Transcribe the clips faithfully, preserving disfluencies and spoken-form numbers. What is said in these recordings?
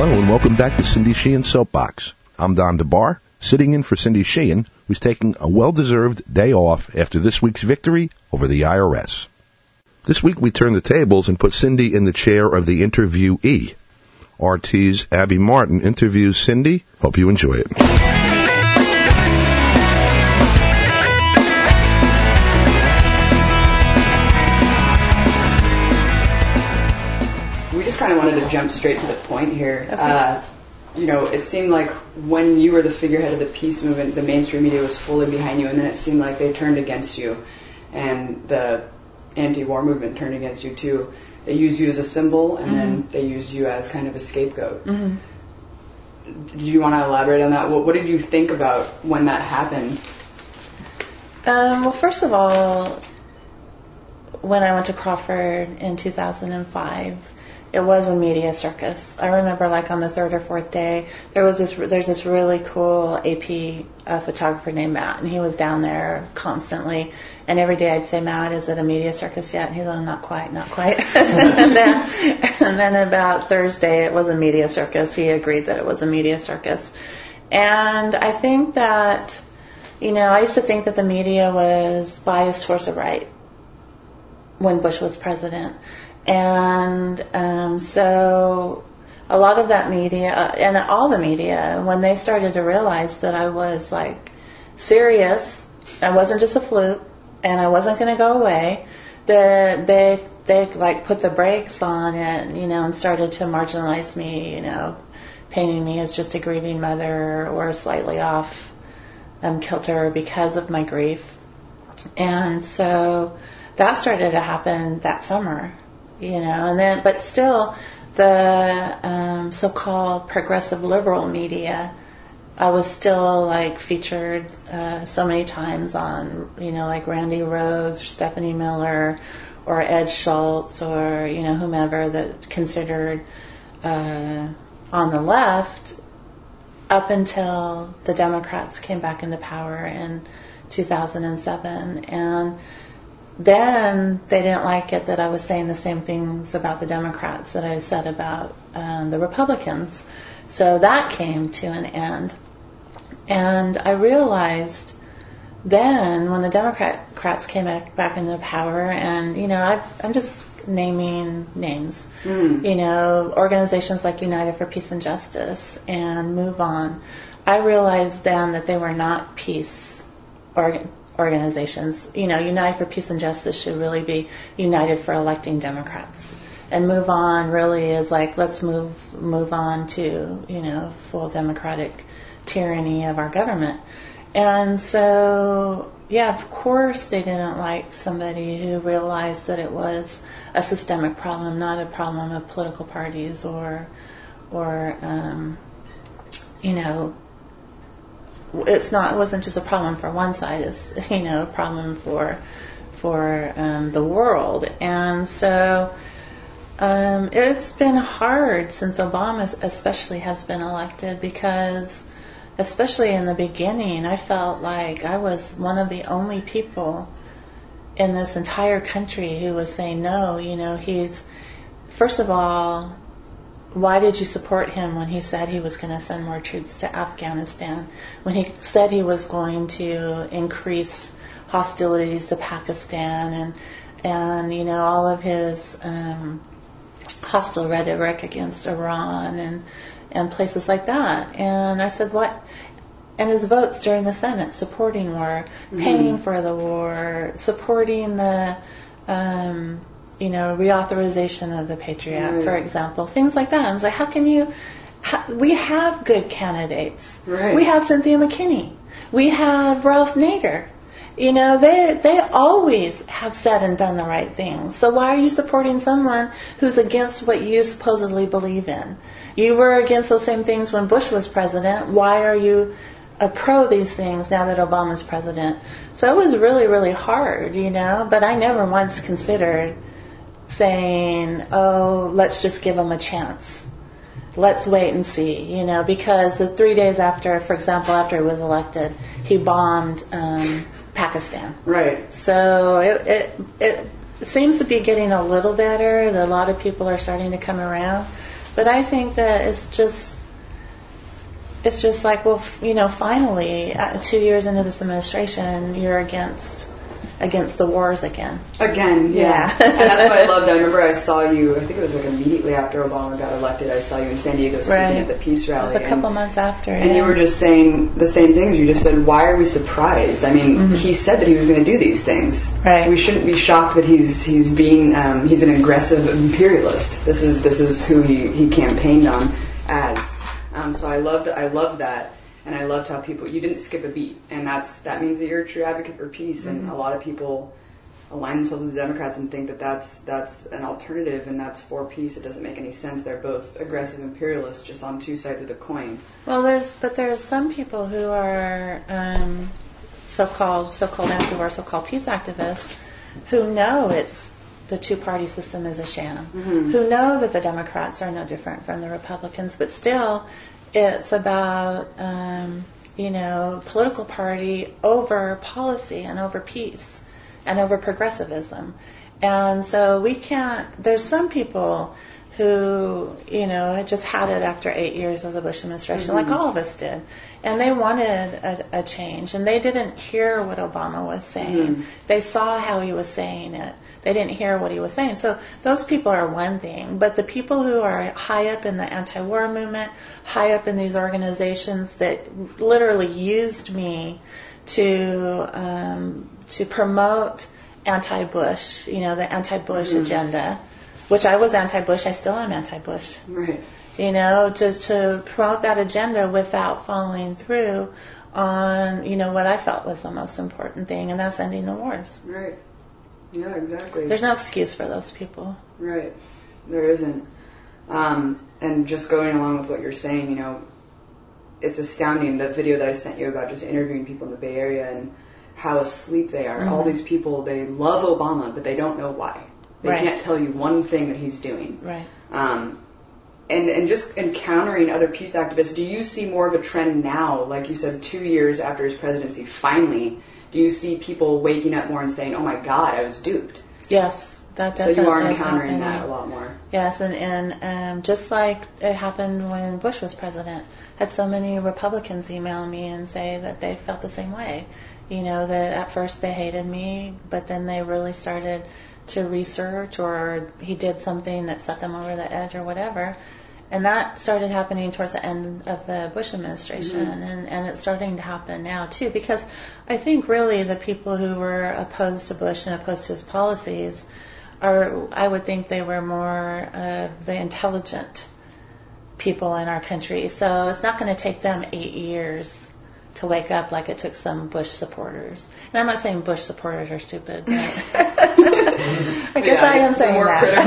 Hello and welcome back to Cindy Sheehan Soapbox. I'm Don DeBar, sitting in for Cindy Sheehan, who's taking a well-deserved day off after this week's victory over the I R S. This week we turn the tables and put Cindy in the chair of the interviewee. R T's Abby Martin interviews Cindy. Hope you enjoy it. We just kind of wanted to jump straight to the point here. Okay. Uh, you know, it seemed like when you were the figurehead of the peace movement, the mainstream media was fully behind you, and then it seemed like they turned against you, and the anti-war movement turned against you too. They used you as a symbol, and mm-hmm. then they used you as kind of a scapegoat. Mm-hmm. Do you want to elaborate on that? What, what did you think about when that happened? Um, well, first of all, when I went to Crawford in two thousand five, it was a media circus. I remember, like, on the third or fourth day, there was this. There's this really cool A P uh, photographer named Matt, and he was down there constantly. And every day I'd say, Matt, is it a media circus yet? And he's like, not quite, not quite. and, then, and then about Thursday, it was a media circus. He agreed that it was a media circus. And I think that, you know, I used to think that the media was biased towards the right when Bush was president. And um, so a lot of that media, uh, and all the media, when they started to realize that I was, like, serious, I wasn't just a fluke, and I wasn't going to go away, the, they, they, like, put the brakes on it, you know, and started to marginalize me, you know, painting me as just a grieving mother or slightly off um, kilter because of my grief. And so that started to happen that summer. You know, and then, but still, the um, so-called progressive liberal media, I was still, like, featured uh, so many times on, you know, like Randy Rhodes or Stephanie Miller or Ed Schultz or, you know, whomever that considered uh, on the left up until the Democrats came back into power in two thousand seven. And then they didn't like it that I was saying the same things about the Democrats that I said about um, the Republicans. So that came to an end. And I realized then when the Democrats came back into power, and, you know, I've, I'm just naming names, mm. you know, organizations like United for Peace and Justice and Move On, I realized then that they were not peace organizations. organizations. You know, United for Peace and Justice should really be united for electing Democrats. And Move On really is like, let's move move on to, you know, full democratic tyranny of our government. And so, yeah, of course they didn't like somebody who realized that it was a systemic problem, not a problem of political parties or, or um, you know, It's not. It wasn't just a problem for one side. It's, you know, a problem for for um, the world. And so um, it's been hard since Obama, especially, has been elected, because, especially in the beginning, I felt like I was one of the only people in this entire country who was saying no. You know, he's first of all, why did you support him when he said he was going to send more troops to Afghanistan? When he said he was going to increase hostilities to Pakistan and, and you know, all of his um, hostile rhetoric against Iran and, and places like that. And I said, what? And his votes during the Senate, supporting war, mm-hmm. paying for the war, supporting the... Um, you know, reauthorization of the Patriot Act, right. for example, things like that. I was like, how can you, how, we have good candidates. Right. We have Cynthia McKinney. We have Ralph Nader. You know, they they always have said and done the right things. So why are you supporting someone who's against what you supposedly believe in? You were against those same things when Bush was president. Why are you a pro these things now that Obama's president? So it was really, really hard, you know, but I never once considered saying, oh, let's just give him a chance. Let's wait and see, you know, because the three days after, for example, after he was elected, he bombed um, Pakistan. Right. So it, it it seems to be getting a little better. A lot of people are starting to come around. But I think that it's just, it's just like, well, you know, finally, uh, two years into this administration, you're against against the wars again. Again, yeah. Yeah. And that's what I loved. I remember I saw you, I think it was like immediately after Obama got elected, I saw you in San Diego speaking Right. at the Peace Rally. It was a couple and, months after. And yeah. you were just saying the same things. You just said, why are we surprised? I mean, Mm-hmm. he said that he was going to do these things. Right. We shouldn't be shocked that he's he's being, um, he's an aggressive imperialist. This is this is who he, he campaigned on as. Um, so I loved I loved that. And I loved how people, you didn't skip a beat. And that's that means that you're a true advocate for peace. Mm-hmm. And a lot of people align themselves with the Democrats and think that that's that's an alternative and that's for peace. It doesn't make any sense. They're both aggressive imperialists, just on two sides of the coin. Well, there's but there's some people who are um, so-called so-called anti-war, so-called peace activists who know it's the two-party system is a sham, Mm-hmm. who know that the Democrats are no different from the Republicans, but still, it's about um, you know political party over policy and over peace and over progressivism. And so we can't, there's some people who, you know, had just had it after eight years of the Bush administration, Mm-hmm. like all of us did. And they wanted a, a change. And they didn't hear what Obama was saying. Mm-hmm. They saw how he was saying it. They didn't hear what he was saying. So those people are one thing. But the people who are high up in the anti-war movement, high up in these organizations that literally used me to um, to promote anti-Bush, you know, the anti-Bush Mm-hmm. agenda, which I was anti-Bush, I still am anti-Bush. Right. You know, to, to promote that agenda without following through on, you know, what I felt was the most important thing, and that's ending the wars. Right. Yeah, exactly. There's no excuse for those people. Right. There isn't. Um, and just going along with what you're saying, you know, it's astounding, the video that I sent you about just interviewing people in the Bay Area and how asleep they are. Mm-hmm. All these people, they love Obama, but they don't know why. They Right. can't tell you one thing that he's doing. Right. Um, and, and just encountering other peace activists, do you see more of a trend now, like you said, two years after his presidency, finally, do you see people waking up more and saying, oh my God, I was duped? Yes, that So definitely you are is encountering happening. that a lot more. Yes, and, and um, just like it happened when Bush was president, had so many Republicans email me and say that they felt the same way. You know, that at first they hated me, but then they really started to research, or he did something that set them over the edge or whatever. And that started happening towards the end of the Bush administration, Mm-hmm. and, and it's starting to happen now too, because I think really the people who were opposed to Bush and opposed to his policies are, I would think they were more of the intelligent people in our country. So it's not going to take them eight years to wake up like it took some Bush supporters. And I'm not saying Bush supporters are stupid, but I guess Yeah, I am the saying more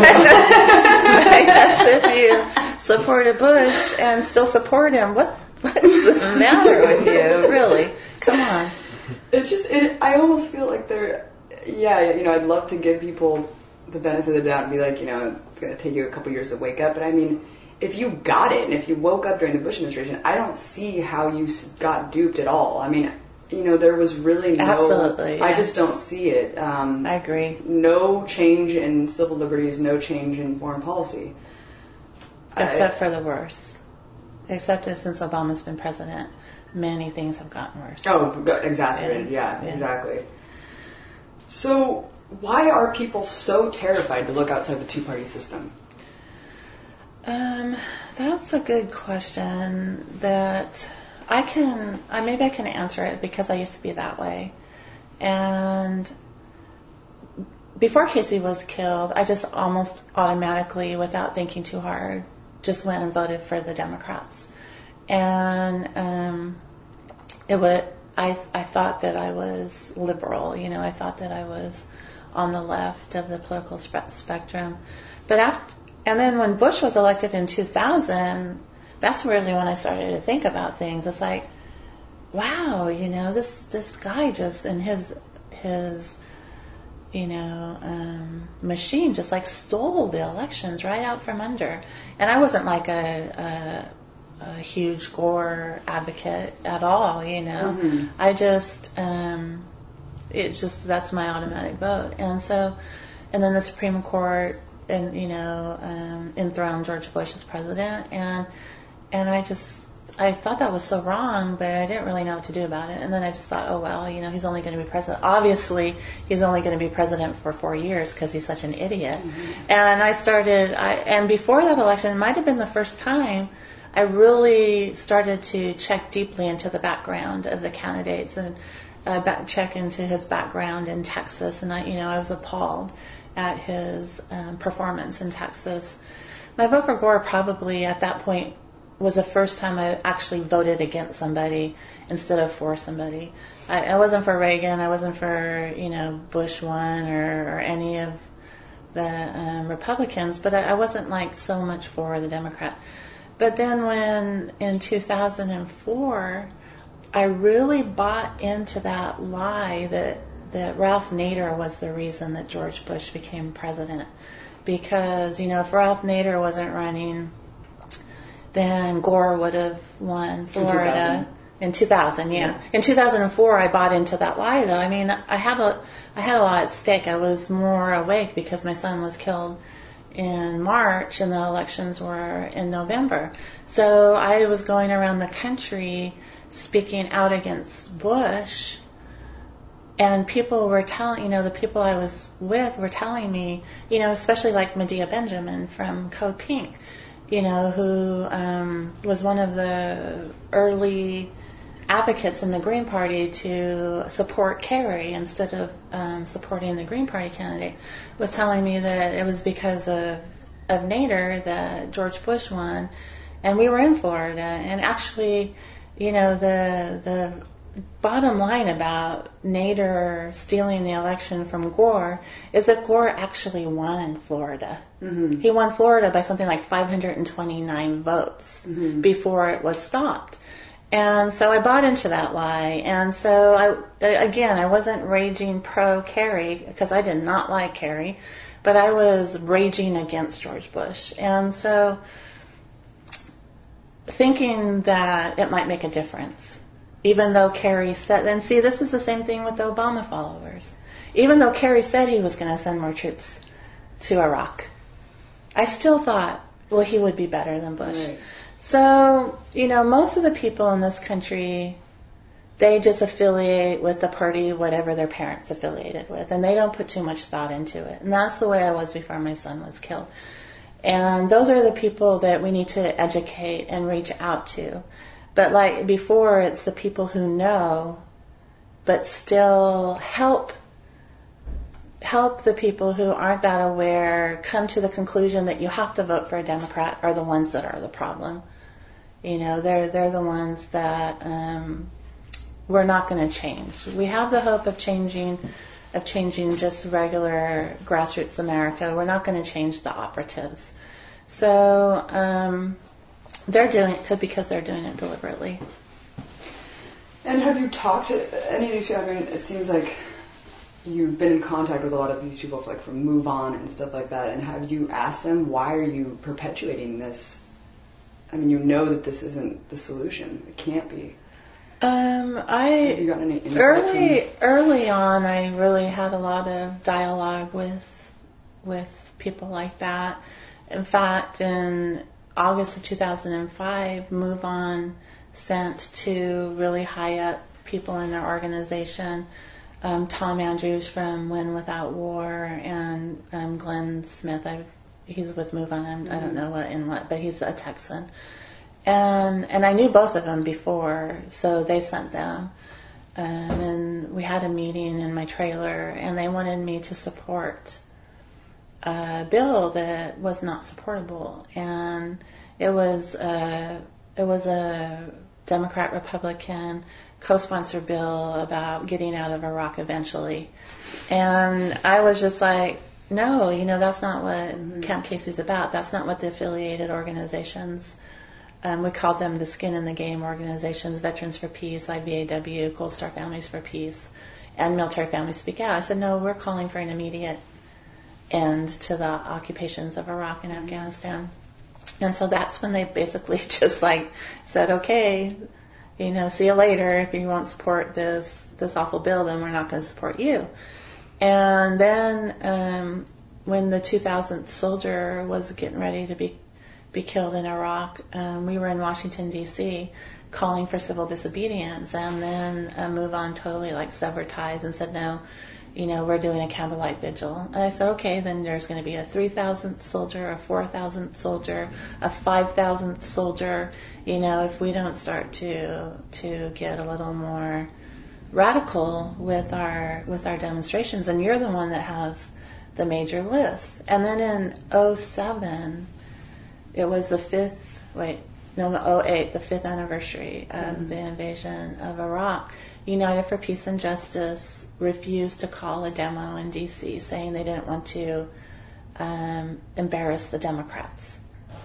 that. If you supported Bush and still support him, what what's the matter with you? Really? Come on. It's just, it, I almost feel like they're, yeah, you know, I'd love to give people the benefit of the doubt and be like, you know, it's going to take you a couple years to wake up. But I mean, if you got it and if you woke up during the Bush administration, I don't see how you got duped at all. I mean, you know, there was really no, Absolutely, yeah. I just don't see it. Um, I agree. no change in civil liberties, no change in foreign policy. Except for the worse. Except that since Obama's been president, many things have gotten worse. Oh, exacerbated, yeah, Yeah. exactly. So, why are people so terrified to look outside the two-party system? Um, that's a good question that I can, I maybe I can answer it because I used to be that way. And before Casey was killed, I just almost automatically, without thinking too hard, just went and voted for the Democrats. And um, it would, I, I thought that I was liberal, you know, I thought that I was on the left of the political spe- spectrum. But after, and then when Bush was elected in two thousand, that's really when I started to think about things. It's like, wow, you know, this this guy just in his his you know um, machine just like stole the elections right out from under. And I wasn't like a, a, a huge Gore advocate at all, you know. Mm-hmm. I just um, it just that's my automatic vote. And so, and then the Supreme Court and you know, um, enthrone George Bush as president, and and I just I thought that was so wrong, but I didn't really know what to do about it. And then I just thought, oh well, you know, he's only going to be president. Obviously, he's only going to be president for four years because he's such an idiot. Mm-hmm. And I started, I and before that election, it might have been the first time I really started to check deeply into the background of the candidates and uh, back, check into his background in Texas. And I, you know, I was appalled at his um, performance in Texas. My vote for Gore probably at that point was the first time I actually voted against somebody instead of for somebody. I, I wasn't for Reagan. I wasn't for, you know, Bush one or, or any of the um, Republicans, but I, I wasn't like so much for the Democrat. But then when in two thousand four, I really bought into that lie that, that Ralph Nader was the reason that George Bush became president. Because, you know, if Ralph Nader wasn't running, then Gore would have won Florida in two thousand. Yeah. yeah. In two thousand four, I bought into that lie, though. I mean, I had a, I had a lot at stake. I was more awake because my son was killed in March and the elections were in November. So I was going around the country speaking out against Bush, and people were telling, you know, the people I was with were telling me, you know, especially like Medea Benjamin from Code Pink, you know, who um, was one of the early advocates in the Green Party to support Kerry instead of um, supporting the Green Party candidate, was telling me that it was because of, of Nader that George Bush won. And we were in Florida. And actually, you know, the the bottom line about Nader stealing the election from Gore is that Gore actually won Florida. Mm-hmm. He won Florida by something like five hundred twenty-nine votes mm-hmm. before it was stopped. And so I bought into that lie. And so, I again, I wasn't raging pro-Kerry because I did not like Kerry, but I was raging against George Bush. And so thinking that it might make a difference, even though Kerry said, and see, this is the same thing with the Obama followers. Even though Kerry said he was going to send more troops to Iraq, I still thought, well, he would be better than Bush. Right. So, you know, most of the people in this country, they just affiliate with the party, whatever their parents affiliated with, and they don't put too much thought into it. And that's the way I was before my son was killed. And those are the people that we need to educate and reach out to. But like before, it's the people who know, but still help help the people who aren't that aware come to the conclusion that you have to vote for a Democrat are the ones that are the problem. You know, they're they're the ones that um, we're not going to change. We have the hope of changing, of changing just regular grassroots America. We're not going to change the operatives. So um, they're doing it because they're doing it deliberately. And have you talked to any of these people? I mean, it seems like you've been in contact with a lot of these people, like from Move On and stuff like that. And have you asked them, why are you perpetuating this? I mean, you know that this isn't the solution. It can't be. Um, I have you gotten any insight early from... early on, I really had a lot of dialogue with with people like that. In fact, in August of two thousand five, Move On sent two really high up people in their organization, um, Tom Andrews from Win Without War and um, Glenn Smith. I've, he's with Move On. I'm, mm-hmm. I don't know what in what, but he's a Texan. And and I knew both of them before, so they sent them. Um, and we had a meeting in my trailer, and they wanted me to support a bill that was not supportable. And it was a, it was a Democrat-Republican co-sponsored bill about getting out of Iraq eventually. And I was just like, no, you know, that's not what mm-hmm. Camp Casey's about. That's not what the affiliated organizations, um, we called them the Skin in the Game organizations, Veterans for Peace, I V A W, Gold Star Families for Peace, and Military Families Speak Out. I said, no, we're calling for an immediate end to the occupations of Iraq and mm-hmm. Afghanistan. And so that's when they basically just like said, okay, you know, see you later. If you won't support this this awful bill, then we're not going to support you. And then um, when the two thousandth soldier was getting ready to be be killed in Iraq, um, we were in Washington, D C, calling for civil disobedience, and then uh, MoveOn totally like severed ties and said, no, you know, we're doing a candlelight vigil. And I said, okay, then there's going to be a three thousandth soldier, a four thousandth soldier, a five thousandth soldier. You know, if we don't start to to get a little more radical with our with our demonstrations, and you're the one that has the major list. And then in oh seven, it was the fifth, wait, no, no, oh eight, the fifth anniversary of mm-hmm. the invasion of Iraq. United for Peace and Justice refused to call a demo in D C, saying they didn't want to um, embarrass the Democrats.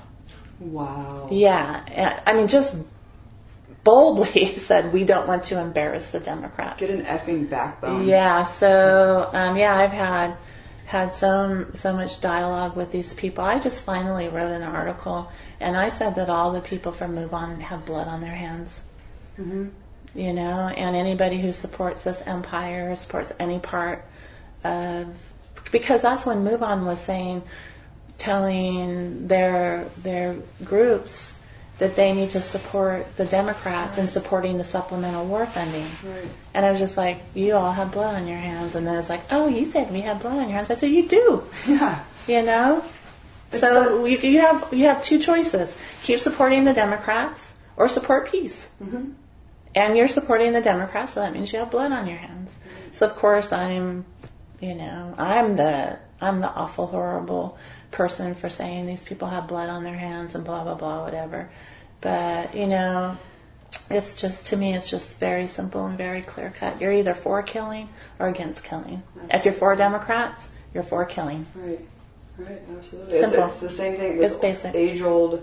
Wow. Yeah, I mean, just boldly said, we don't want to embarrass the Democrats. Get an effing backbone. Yeah, so, um, yeah, I've had had so, so much dialogue with these people. I just finally wrote an article, and I said that all the people from MoveOn have blood on their hands. Mm-hmm. You know, and anybody who supports this empire, supports any part of, because that's when MoveOn was saying, telling their their groups that they need to support the Democrats right. in supporting the supplemental war funding. Right. And I was just like, you all have blood on your hands. And then it's like, oh, you said we have blood on your hands. I said, you do. Yeah. You know? It's so you, you have you have two choices. Keep supporting the Democrats or support peace. Mm-hmm. And you're supporting the Democrats, so that means you have blood on your hands. So of course I'm, you know, I'm the I'm the awful, horrible person for saying these people have blood on their hands and blah blah blah, whatever. But you know, it's just, to me, it's just very simple and very clear cut. You're either for killing or against killing. If you're for Democrats, you're for killing. Right, right, absolutely. Simple. It's, it's the same thing. It's basic. Age-old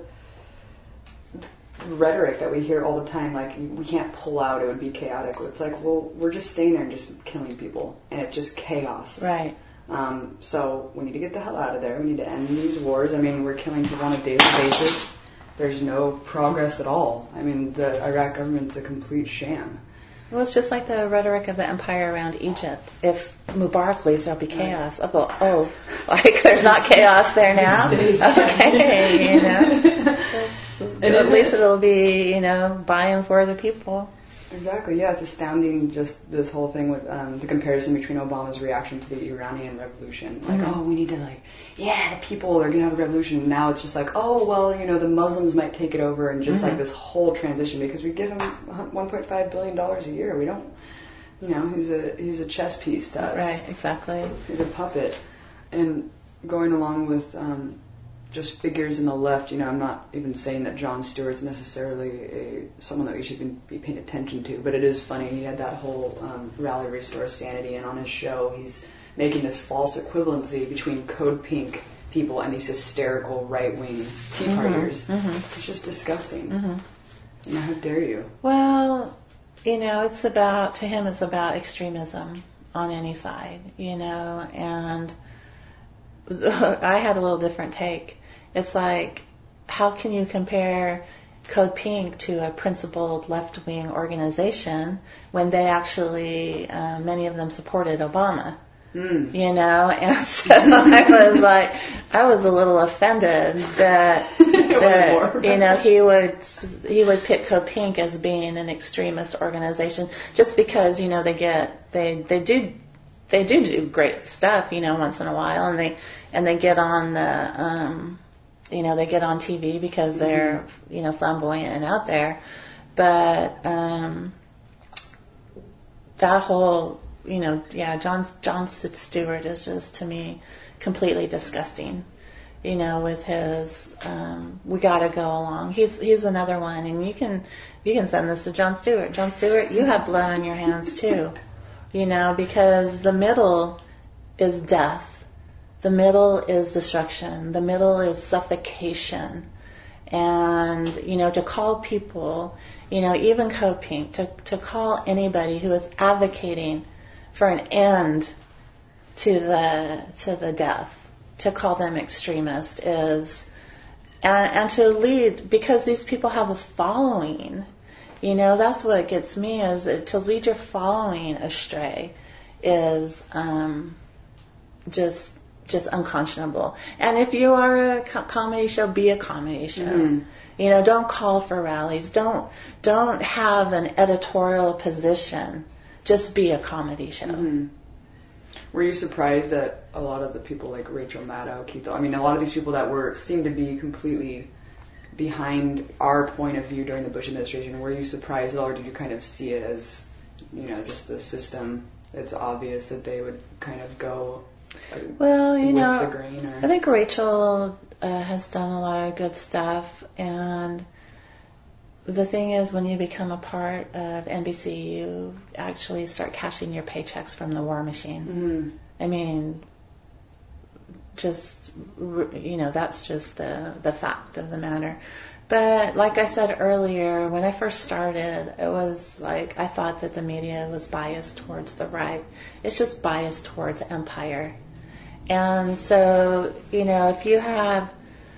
rhetoric that we hear all the time, like, we can't pull out, it would be chaotic. It's like, well, we're just staying there and just killing people, and it's just chaos. Right. Um, so we need to get the hell out of there. We need to end these wars. I mean, we're killing people on a daily basis. There's no progress at all. I mean, the Iraq government's a complete sham. Well, it's just like the rhetoric of the empire around Egypt. If Mubarak leaves, there'll be chaos. Oh, well, oh, like there's not chaos there now? Okay, you know. And at least it'll be, you know, by and for the people. Exactly, yeah, it's astounding, just this whole thing with um, the comparison between Obama's reaction to the Iranian revolution. Like, mm-hmm. oh, we need to, like, yeah, the people are going to have a revolution. Now it's just like, oh, well, you know, the Muslims might take it over, and just, mm-hmm. like, this whole transition, because we give him one point five billion dollars a year. We don't, you know, he's a he's a chess piece to us. Right, exactly. He's a puppet. And going along with um, just figures in the left, you know, I'm not even saying that Jon Stewart's necessarily a, someone that we should be paying attention to, but it is funny. He had that whole um, Rally Restore Sanity, and on his show he's making this false equivalency between Code Pink people and these hysterical right-wing Tea Partiers. Mm-hmm, mm-hmm. It's just disgusting. Mm-hmm. You know, how dare you? Well, you know, it's about, to him, it's about extremism on any side, you know, and I had a little different take. It's like, how can you compare Code Pink to a principled left-wing organization when they actually, uh, many of them supported Obama? Mm. You know, and so I was like, I was a little offended that, that you know, he would he would pick Code Pink as being an extremist organization just because, you know, they get they they do. They do do great stuff, you know, once in a while, and they and they get on the, um, you know, they get on T V because they're, mm-hmm. you know, flamboyant and out there. But um, that whole, you know, yeah, Jon Jon Stewart is just, to me, completely disgusting. You know, with his, um, we got to go along. He's he's another one, and you can you can send this to Jon Stewart. Jon Stewart, you have blood on your hands too. You know, because the middle is death. The middle is destruction. The middle is suffocation. And, you know, to call people, you know, even Code Pink, to, to call anybody who is advocating for an end to the to the death, to call them extremist is, and, and to lead, because these people have a following. You know, that's what gets me, is to lead your following astray is um, just just unconscionable. And if you are a co- comedy show, be a comedy show. Mm-hmm. You know, don't call for rallies. Don't don't have an editorial position. Just be a comedy show. Mm-hmm. Were you surprised that a lot of the people like Rachel Maddow, Keith, I mean, a lot of these people that were seemed to be completely behind our point of view during the Bush administration, were you surprised at all, or did you kind of see it as, you know, just the system? It's obvious that they would kind of go uh, well, you with know, the grain? Or? I think Rachel uh, has done a lot of good stuff, and the thing is, when you become a part of N B C, you actually start cashing your paychecks from the war machine. Mm-hmm. I mean, just, you know, that's just the, the fact of the matter. But like I said earlier, when I first started, it was like I thought that the media was biased towards the right. It's just biased towards empire. And so, you know, if you have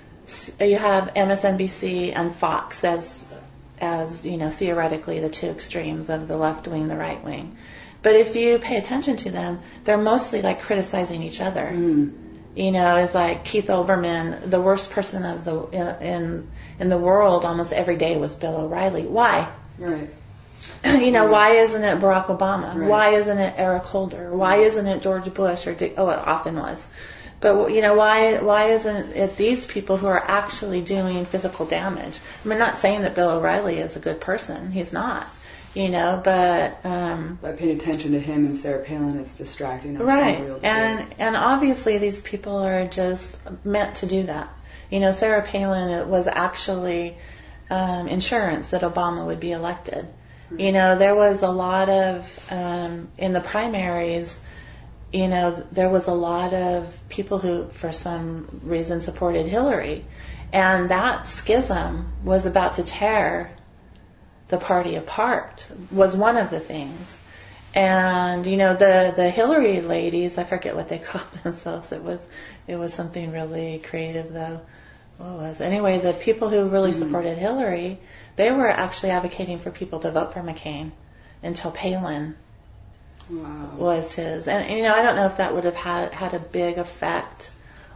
you have M S N B C and Fox as as, you know, theoretically the two extremes of the left wing, the right wing. But if you pay attention to them, they're mostly like criticizing each other. Mm. You know, it's like Keith Olbermann, the worst person of the in in the world almost every day was Bill O'Reilly. Why? Right. You know, why isn't it Barack Obama? Right. Why isn't it Eric Holder? Why isn't it George Bush or Dick? Oh, it often was. But, you know, why why isn't it these people who are actually doing physical damage? I mean, I'm not saying that Bill O'Reilly is a good person. He's not. You know, but... Um, By paying attention to him and Sarah Palin, it's distracting us right. from the real And, debate. and obviously these people are just meant to do that. You know, Sarah Palin, it was actually um, insurance that Obama would be elected. Mm-hmm. You know, there was a lot of, um, in the primaries, you know, there was a lot of people who, for some reason, supported Hillary. And that schism was about to tear the party apart, was one of the things. And, you know, the, the Hillary ladies, I forget what they called themselves. It was it was something really creative, though. What was it? Anyway, the people who really mm-hmm. supported Hillary, they were actually advocating for people to vote for McCain until Palin wow. was his. And, you know, I don't know if that would have had, had a big effect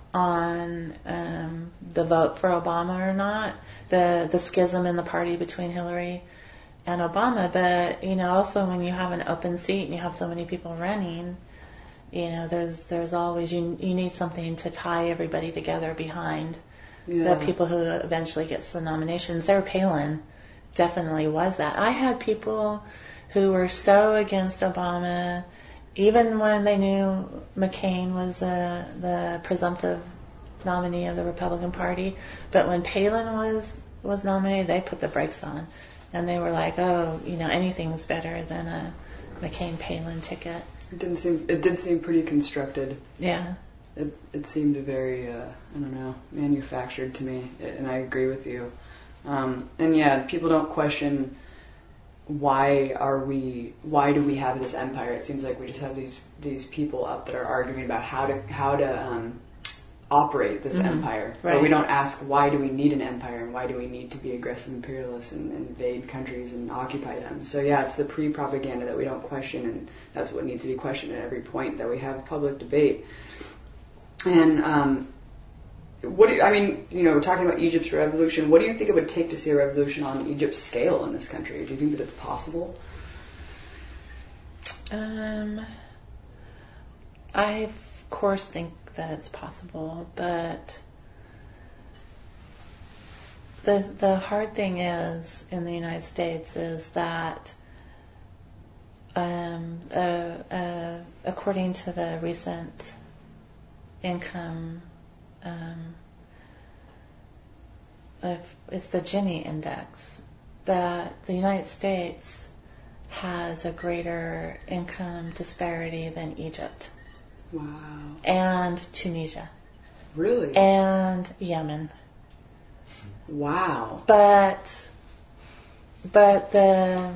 on um, the vote for Obama or not, the the schism in the party between Hillary and Obama. But, you know, also when you have an open seat and you have so many people running, you know, there's there's always, you you need something to tie everybody together behind yeah. the people who eventually gets the nomination. Sarah Palin definitely was that. I had people who were so against Obama, even when they knew McCain was uh, the presumptive nominee of the Republican Party. But when Palin was, was nominated, they put the brakes on. And they were like, oh, you know, anything's better than a McCain-Palin ticket. It didn't seem. It did seem pretty constructed. Yeah. It it seemed very, uh, I don't know, manufactured to me, and I agree with you. Um, and yeah, people don't question why are we, why do we have this empire? It seems like we just have these these people up that are arguing about how to how to um, operate this mm-hmm. empire. Right. But we don't ask why do we need an empire and why do we need to be aggressive imperialists and, and invade countries and occupy them. So yeah, it's the pre-propaganda that we don't question, and that's what needs to be questioned at every point that we have public debate. And um, what do you, I mean, you know, we're talking about Egypt's revolution. What do you think it would take to see a revolution on Egypt's scale in this country? Do you think that it's possible? Um, I of course think that it's possible, but the the hard thing is in the United States is that um, uh, uh, according to the recent income, um, it's the Gini index, that the United States has a greater income disparity than Egypt. Wow. And Tunisia. Really? And Yemen. Wow. But, but the,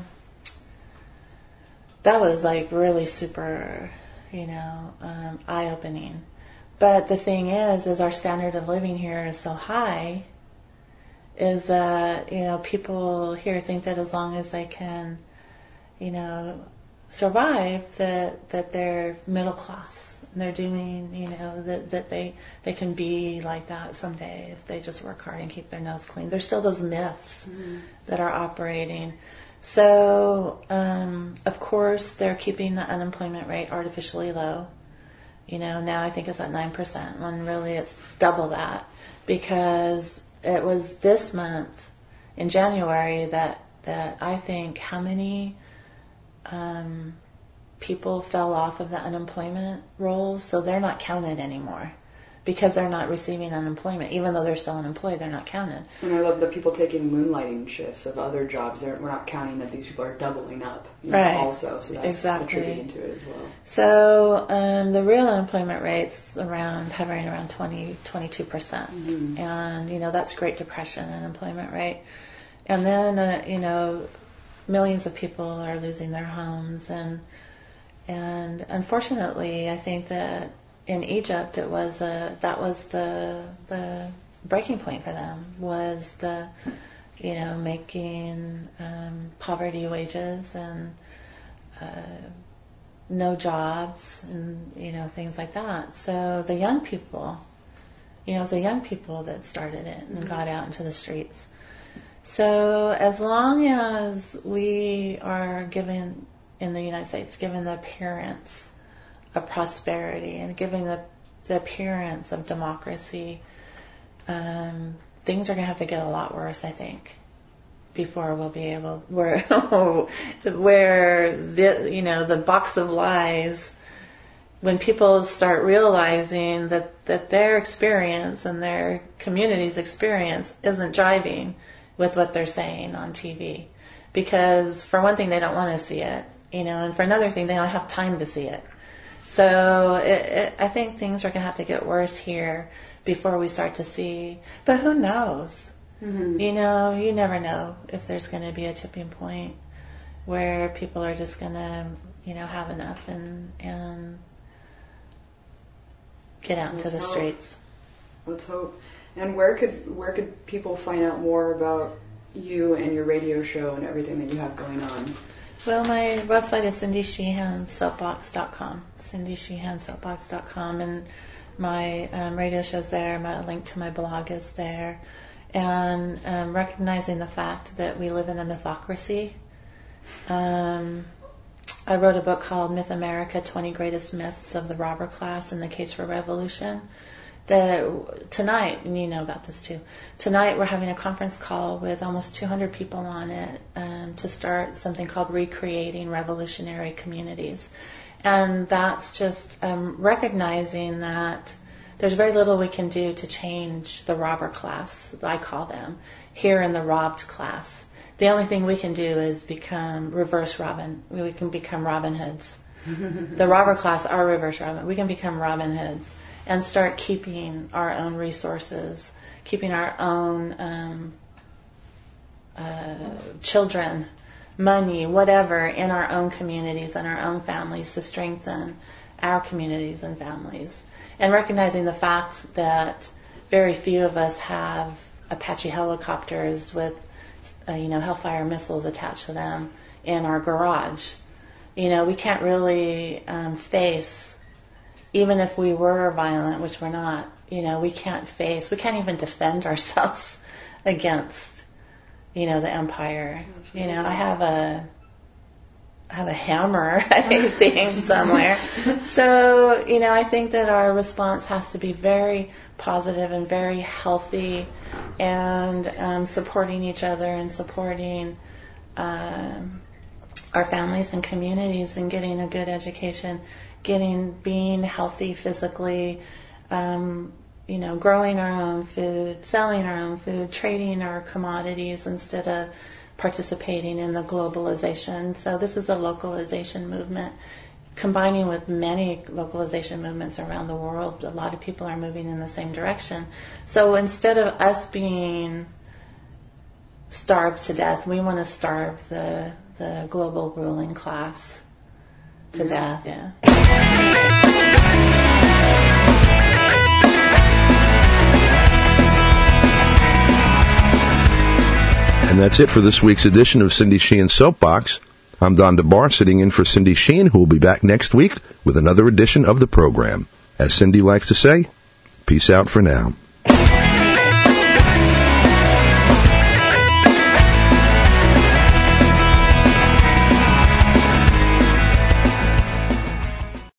that was like really super, you know, um, eye-opening. But the thing is, is our standard of living here is so high, is that, you know, people here think that as long as they can, you know, survive that that they're middle class. They're doing, you know, that, that they they can be like that someday if they just work hard and keep their nose clean. There's still those myths mm-hmm. that are operating. So, um, of course, they're keeping the unemployment rate artificially low. You know, now I think it's at nine percent, when really it's double that, because it was this month, in January, that, that I think how many... Um, people fell off of the unemployment rolls, so they're not counted anymore because they're not receiving unemployment. Even though they're still unemployed, they're not counted. And I love the people taking moonlighting shifts of other jobs. They're, we're not counting that these people are doubling up, you know, right. also, so that's exactly. contributing to it as well. So um, the real unemployment rate's around hovering around twenty, twenty-two percent, mm-hmm. and you know that's Great Depression unemployment rate. And then uh, you know millions of people are losing their homes, and And unfortunately, I think that in Egypt, it was a, that was the the breaking point for them, was the, you know, making um, poverty wages and uh, no jobs and, you know, things like that. So the young people, you know, it was the young people that started it and mm-hmm. got out into the streets. So as long as we are given, in the United States, given the appearance of prosperity and given the, the appearance of democracy, um, things are going to have to get a lot worse, I think, before we'll be able, where, where the, you know, the box of lies, when people start realizing that, that their experience and their community's experience isn't jiving with what they're saying on T V. Because for one thing, they don't want to see it, you know, and for another thing, they don't have time to see it. So it, it, I think things are going to have to get worse here before we start to see. But who knows? Mm-hmm. You know, you never know if there's going to be a tipping point where people are just going to, you know, have enough and and get out into the hope. streets. Let's hope. And where could where could people find out more about you and your radio show and everything that you have going on? Well, my website is cindy sheehan soapbox dot com, cindy sheehan soapbox dot com, and my um, radio show's there. My link to my blog is there. And um, recognizing the fact that we live in a mythocracy. Um, I wrote a book called Myth America, twenty Greatest Myths of the Robber Class and the Case for Revolution. That tonight, and you know about this too, tonight we're having a conference call with almost two hundred people on it um, to start something called Recreating Revolutionary Communities. And that's just um, recognizing that there's very little we can do to change the robber class, I call them, here in the robbed class. The only thing we can do is become reverse Robin. We can become Robin Hoods. The robber class are reverse Robin. We can become Robin Hoods and start keeping our own resources, keeping our own um, uh, children, money, whatever, in our own communities and our own families to strengthen our communities and families. And recognizing the fact that very few of us have Apache helicopters with, uh, you know, Hellfire missiles attached to them in our garage. You know, we can't really um, face, even if we were violent, which we're not, you know, we can't face, we can't even defend ourselves against, you know, the empire. Absolutely. You know, I have a, I have a hammer, I think, somewhere. So, you know, I think that our response has to be very positive and very healthy, and um, supporting each other and supporting um, our families and communities and getting a good education, getting, being healthy physically, um, you know, growing our own food, selling our own food, trading our commodities instead of participating in the globalization. So this is a localization movement, combining with many localization movements around the world. A lot of people are moving in the same direction. So instead of us being starved to death, we want to starve the the global ruling class to yeah. death. Yeah. And that's it for this week's edition of Cindy Sheehan's Soapbox. I'm Don DeBar, sitting in for Cindy Sheehan, who will be back next week with another edition of the program. As Cindy likes to say, peace out for now.